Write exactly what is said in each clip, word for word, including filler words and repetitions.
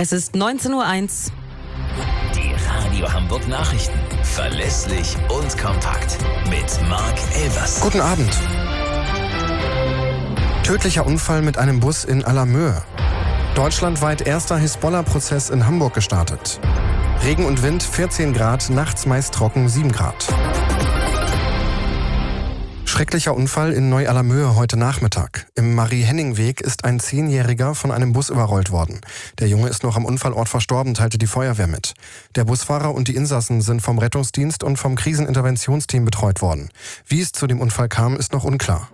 Es ist neunzehn Uhr eins. Die Radio Hamburg Nachrichten. Verlässlich und kompakt. Mit Marc Elvers. Guten Abend. Tödlicher Unfall mit einem Bus in Allermöhe. Deutschlandweit erster Hisbollah-Prozess in Hamburg gestartet. Regen und Wind vierzehn Grad, nachts meist trocken sieben Grad. Schrecklicher Unfall in Neu-Allermöhe heute Nachmittag. Im Marie-Henning-Weg ist ein Zehnjähriger von einem Bus überrollt worden. Der Junge ist noch am Unfallort verstorben, teilte die Feuerwehr mit. Der Busfahrer und die Insassen sind vom Rettungsdienst und vom Kriseninterventionsteam betreut worden. Wie es zu dem Unfall kam, ist noch unklar.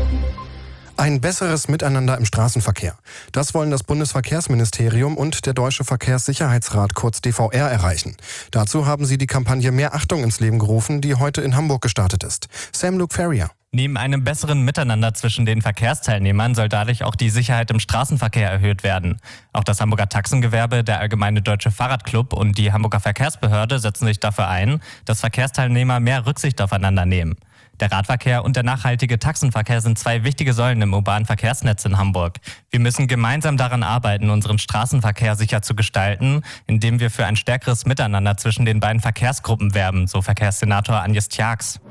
Ein besseres Miteinander im Straßenverkehr. Das wollen das Bundesverkehrsministerium und der Deutsche Verkehrssicherheitsrat, kurz D V R, erreichen. Dazu haben sie die Kampagne Mehr Achtung ins Leben gerufen, die heute in Hamburg gestartet ist. Sam Luke Ferrier. Neben einem besseren Miteinander zwischen den Verkehrsteilnehmern soll dadurch auch die Sicherheit im Straßenverkehr erhöht werden. Auch das Hamburger Taxengewerbe, der Allgemeine Deutsche Fahrradclub und die Hamburger Verkehrsbehörde setzen sich dafür ein, dass Verkehrsteilnehmer mehr Rücksicht aufeinander nehmen. Der Radverkehr und der nachhaltige Taxenverkehr sind zwei wichtige Säulen im urbanen Verkehrsnetz in Hamburg. Wir müssen gemeinsam daran arbeiten, unseren Straßenverkehr sicher zu gestalten, indem wir für ein stärkeres Miteinander zwischen den beiden Verkehrsgruppen werben, so Verkehrssenator Agnes Tjax.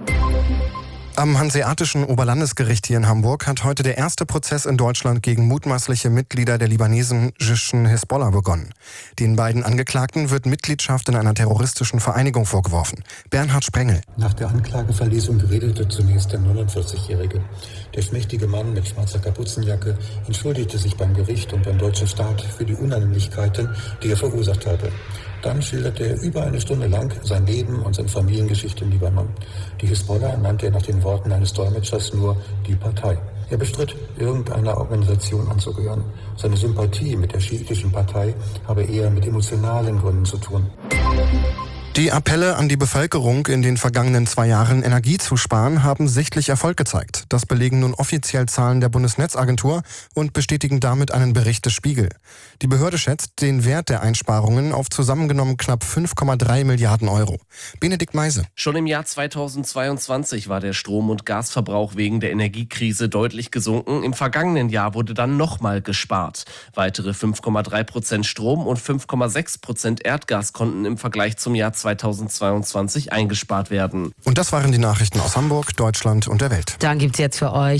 Am Hanseatischen Oberlandesgericht hier in Hamburg hat heute der erste Prozess in Deutschland gegen mutmaßliche Mitglieder der libanesischen Hisbollah begonnen. Den beiden Angeklagten wird Mitgliedschaft in einer terroristischen Vereinigung vorgeworfen. Bernhard Sprengel. Nach der Anklageverlesung redete zunächst der neunundvierzigjährige. Der schmächtige Mann mit schwarzer Kapuzenjacke entschuldigte sich beim Gericht und beim deutschen Staat für die Unannehmlichkeiten, die er verursacht hatte. Dann schilderte er über eine Stunde lang sein Leben und seine Familiengeschichte im Libanon. Die Hisbollah nannte er nach den Worten eines Dolmetschers nur die Partei. Er bestritt, irgendeiner Organisation anzugehören. Seine Sympathie mit der schiitischen Partei habe eher mit emotionalen Gründen zu tun. Die Appelle an die Bevölkerung, in den vergangenen zwei Jahren Energie zu sparen, haben sichtlich Erfolg gezeigt. Das belegen nun offiziell Zahlen der Bundesnetzagentur und bestätigen damit einen Bericht des Spiegel. Die Behörde schätzt den Wert der Einsparungen auf zusammengenommen knapp fünf Komma drei Milliarden Euro. Benedikt Meise. Schon im Jahr zweitausendzweiundzwanzig war der Strom- und Gasverbrauch wegen der Energiekrise deutlich gesunken. Im vergangenen Jahr wurde dann nochmal gespart. Weitere fünf Komma drei Prozent Strom und fünf Komma sechs Prozent Erdgas konnten im Vergleich zum Jahr zweitausendzweiundzwanzig eingespart werden. Und das waren die Nachrichten aus Hamburg, Deutschland und der Welt. Dann gibt's jetzt für euch